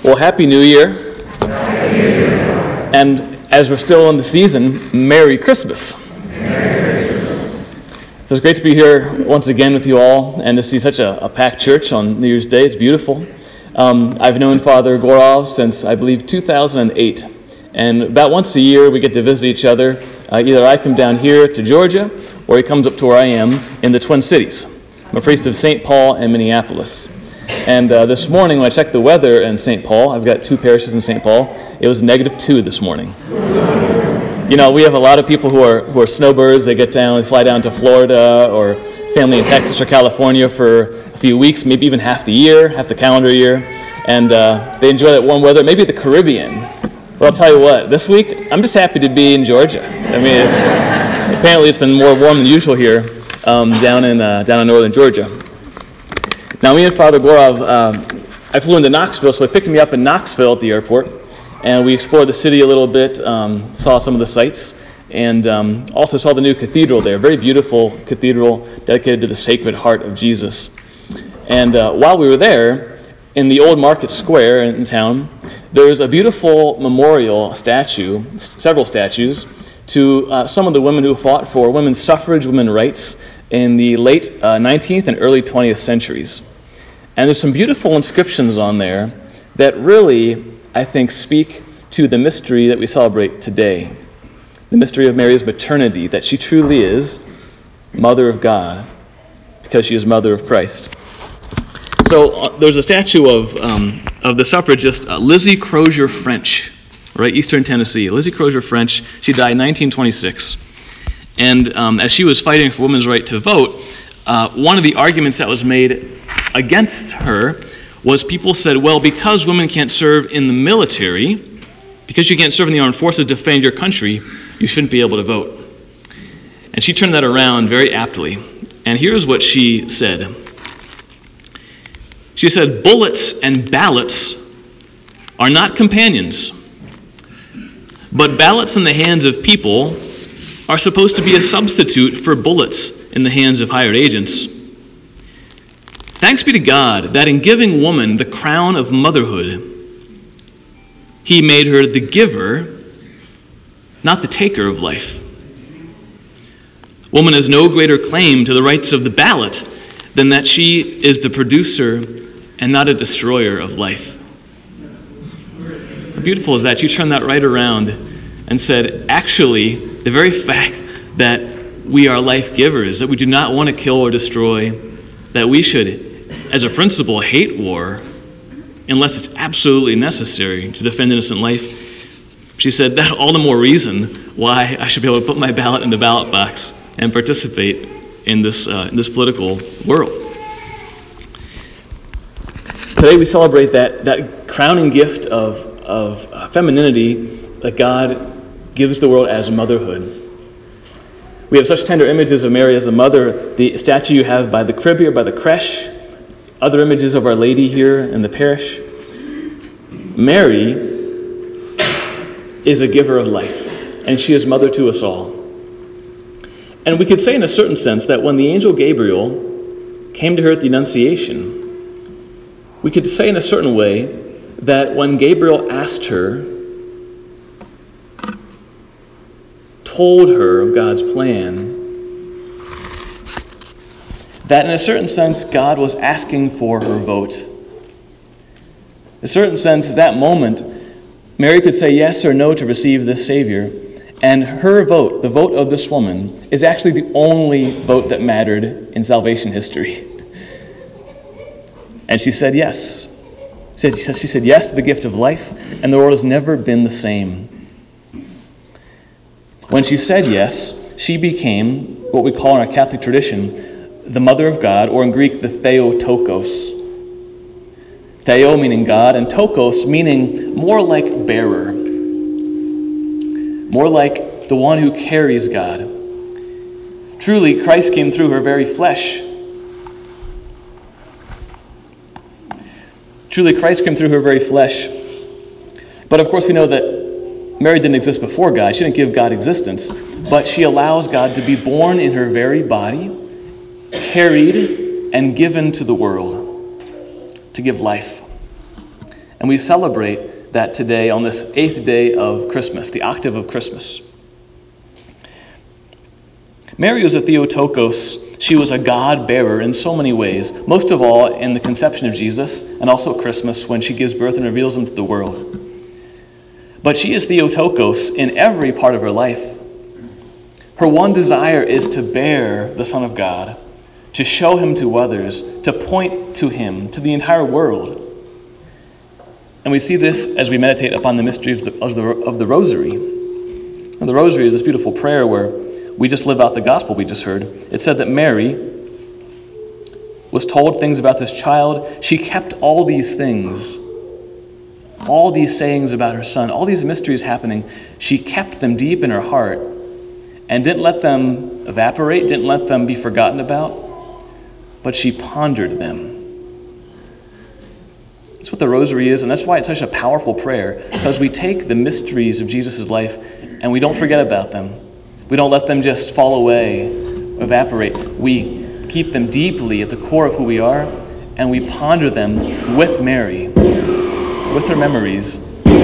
Well, Happy New Year. And as we're still in the season, Merry Christmas. It was great to be here once again with you all and to see such a packed church on New Year's Day. It's beautiful. I've known Father Gorov since, I believe, 2008. And about once a year, we get to visit each other. Either I come down here to Georgia, or he comes up to where I am in the Twin Cities. I'm a priest of St. Paul and Minneapolis. And this morning, when I checked the weather in St. Paul, I've got two parishes in St. Paul, it was -2 this morning. You know, we have a lot of people who are snowbirds. They fly down to Florida or family in Texas or California for a few weeks, maybe even half the calendar year. And they enjoy that warm weather, maybe the Caribbean. But I'll tell you what, this week, I'm just happy to be in Georgia. I mean, apparently it's been more warm than usual here down in northern Georgia. Now, me and Father Gorov, I flew into Knoxville, so he picked me up in Knoxville at the airport, and we explored the city a little bit, saw some of the sights, and also saw the new cathedral there, very beautiful cathedral dedicated to the Sacred Heart of Jesus. And while we were there, in the old market square in town, there's a beautiful memorial statue, several statues, to some of the women who fought for women's suffrage, women's rights in the late 19th and early 20th centuries. And there's some beautiful inscriptions on there that really, I think, speak to the mystery that we celebrate today. The mystery of Mary's maternity, that she truly is Mother of God, because she is Mother of Christ. So there's a statue of the suffragist Lizzie Crozier French, right, Eastern Tennessee. Lizzie Crozier French, she died in 1926. And as she was fighting for women's right to vote, one of the arguments that was made against her was people said, well, because women can't serve in the military, because you can't serve in the armed forces to defend your country, you shouldn't be able to vote. And she turned that around very aptly. And here's what she said. She said, bullets and ballots are not companions, but ballots in the hands of people are supposed to be a substitute for bullets in the hands of hired agents. Thanks be to God that in giving woman the crown of motherhood, he made her the giver, not the taker of life. Woman has no greater claim to the rights of the ballot than that she is the producer and not a destroyer of life. How beautiful is that? You turned that right around and said, actually, the very fact that we are life givers, that we do not want to kill or destroy, that we should, as a principle, hate war unless it's absolutely necessary to defend innocent life. She said, that all the more reason why I should be able to put my ballot in the ballot box and participate in this political world. Today we celebrate that crowning gift of femininity that God gives the world as motherhood. We have such tender images of Mary as a mother. The statue you have by the crib here, by the creche, other images of Our Lady here in the parish. Mary is a giver of life, and she is mother to us all. And we could say in a certain sense that when the angel Gabriel came to her at the Annunciation, we could say in a certain way that when Gabriel asked her, told her of God's plan, that in a certain sense God was asking for her vote. In a certain sense, that moment, Mary could say yes or no to receive this Savior, and her vote, the vote of this woman, is actually the only vote that mattered in salvation history. And she said yes. She said yes to the gift of life, and the world has never been the same. When she said yes, she became what we call in our Catholic tradition the Mother of God, or in Greek, the Theotokos. Theo meaning God, and Tokos meaning more like bearer, more like the one who carries God. Truly, Christ came through her very flesh. Truly, Christ came through her very flesh. But of course, we know that Mary didn't exist before God. She didn't give God existence. But she allows God to be born in her very body, carried and given to the world to give life. And we celebrate that today on this 8th day of Christmas, the octave of Christmas. Mary was a Theotokos. She was a God-bearer in so many ways, most of all in the conception of Jesus, and also at Christmas when she gives birth and reveals him to the world. But she is Theotokos in every part of her life. Her one desire is to bear the Son of God, to show him to others, to point to him, to the entire world. And we see this as we meditate upon the mystery of the Rosary. And the Rosary is this beautiful prayer where we just live out the gospel we just heard. It said that Mary was told things about this child. She kept all these things, all these sayings about her son, all these mysteries happening. She kept them deep in her heart and didn't let them evaporate, didn't let them be forgotten about, but she pondered them. That's what the Rosary is, and that's why it's such a powerful prayer, because we take the mysteries of Jesus' life and we don't forget about them. We don't let them just fall away, evaporate. We keep them deeply at the core of who we are, and we ponder them with Mary, with her memories.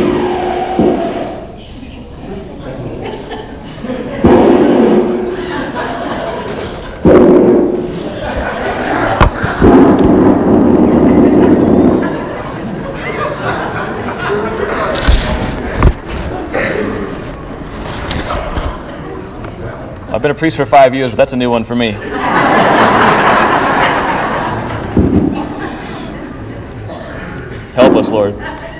I've been a priest for 5 years, but that's a new one for me. Help us, Lord.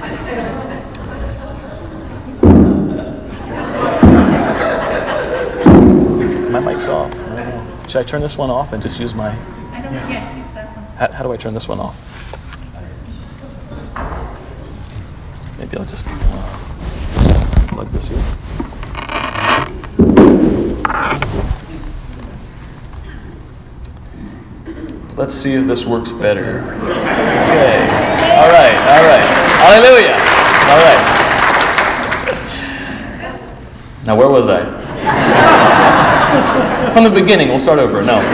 My mic's off. Should I turn this one off and just use my... I don't forget, use that one. How do I turn this one off? Maybe I'll just plug this here. Let's see if this works better. Okay. All right. Hallelujah. All right. Now, where was I? From the beginning. We'll start over. No.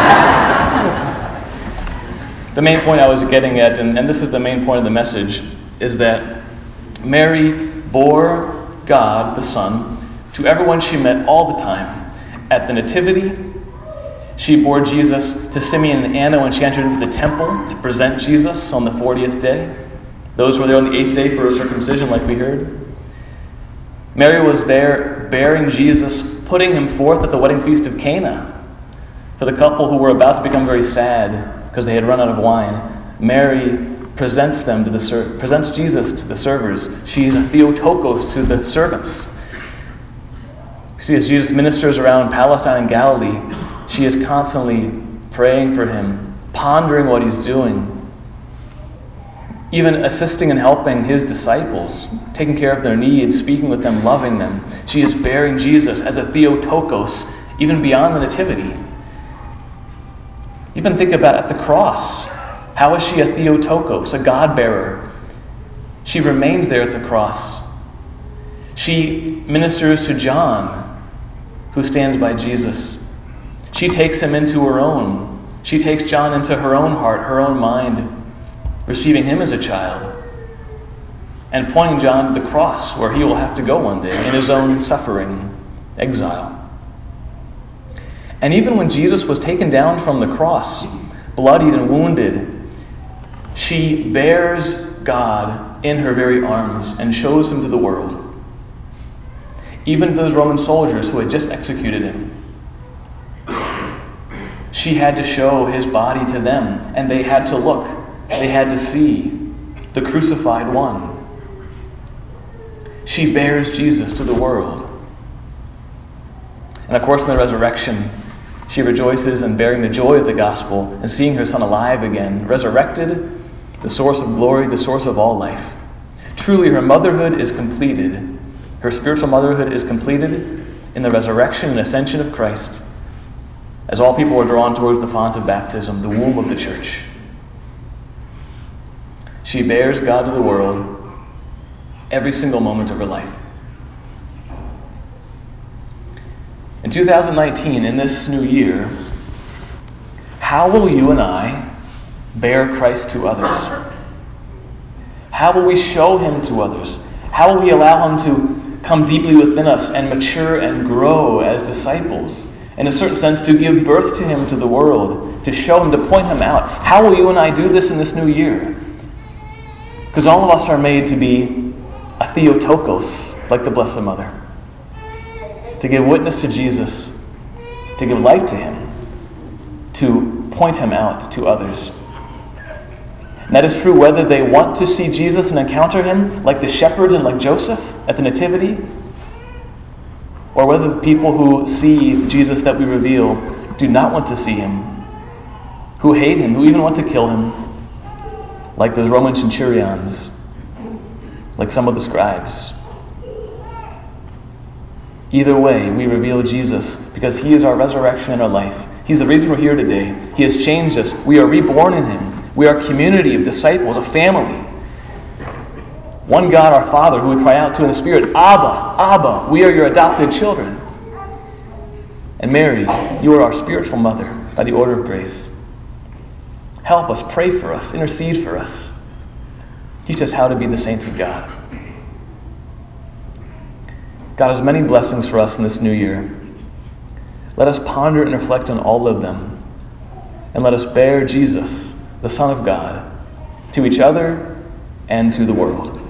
The main point I was getting at, and this is the main point of the message, is that Mary bore God, the Son, to everyone she met all the time. At the Nativity, she bore Jesus to Simeon and Anna when she entered into the temple to present Jesus on the 40th day. Those were there on the 8th day for her circumcision, like we heard. Mary was there bearing Jesus, putting him forth at the wedding feast of Cana. For the couple who were about to become very sad because they had run out of wine, Mary presents Jesus to the servers. She is a Theotokos to the servants. You see, as Jesus ministers around Palestine and Galilee, she is constantly praying for him, pondering what he's doing, even assisting and helping his disciples, taking care of their needs, speaking with them, loving them. She is bearing Jesus as a Theotokos, even beyond the Nativity. Even think about at the cross. How is she a Theotokos, a God-bearer? She remains there at the cross. She ministers to John, who stands by Jesus. She takes him into her own. She takes John into her own heart, her own mind, receiving him as a child, and pointing John to the cross where he will have to go one day in his own suffering, exile. And even when Jesus was taken down from the cross, bloodied and wounded, she bears God in her very arms and shows him to the world. Even those Roman soldiers who had just executed him, she had to show his body to them, and they had to look, they had to see the crucified one. She bears Jesus to the world. And of course, in the resurrection, she rejoices in bearing the joy of the gospel and seeing her son alive again, resurrected, the source of glory, the source of all life. Truly, her motherhood is completed. Her spiritual motherhood is completed in the resurrection and ascension of Christ, as all people are drawn towards the font of baptism, the womb of the church. She bears God to the world every single moment of her life. In 2019, in this new year, how will you and I bear Christ to others? How will we show him to others? How will we allow him to come deeply within us and mature and grow as disciples? In a certain sense, to give birth to him to the world, to show him, to point him out. How will you and I do this in this new year? Because all of us are made to be a Theotokos, like the Blessed Mother. To give witness to Jesus, to give life to him, to point him out to others. And that is true whether they want to see Jesus and encounter him, like the shepherds and like Joseph at the Nativity, or whether the people who see Jesus that we reveal do not want to see him, who hate him, who even want to kill him, like those Roman centurions, like some of the scribes. Either way, we reveal Jesus because he is our resurrection and our life. He's the reason we're here today. He has changed us. We are reborn in him. We are a community of disciples, a family. One God, our Father, who we cry out to in the Spirit, Abba, Abba, we are your adopted children. And Mary, you are our spiritual mother by the order of grace. Help us, pray for us, intercede for us. Teach us how to be the saints of God. God has many blessings for us in this new year. Let us ponder and reflect on all of them. And let us bear Jesus, the Son of God, to each other and to the world.